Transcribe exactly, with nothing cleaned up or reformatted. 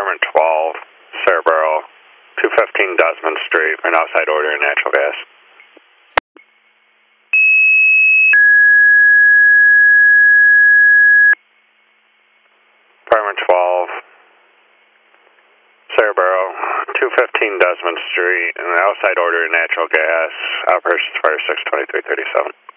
Apartment twelve, Cerebro, two fifteen Desmond Street, for an outside order in natural gas. Apartment twelve, Cerebro, two fifteen Desmond Street, and an outside order in natural gas, operations fire six twenty-three thirty-seven.